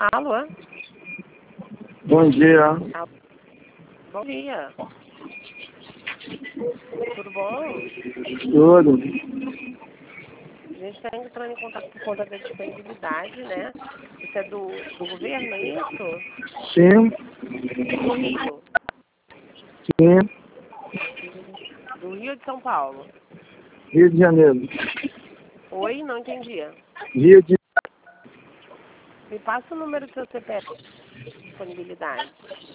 Alô? Bom dia. Alô? Bom dia. Tudo bom? Tudo? A gente está entrando em contato por conta da disponibilidade, né? Isso é do governo, é isso? Sim, Do Rio. sim. Do Rio de São Paulo. Rio de Janeiro. Oi, não entendi. Rio de Me passa o número do seu CPF de disponibilidade.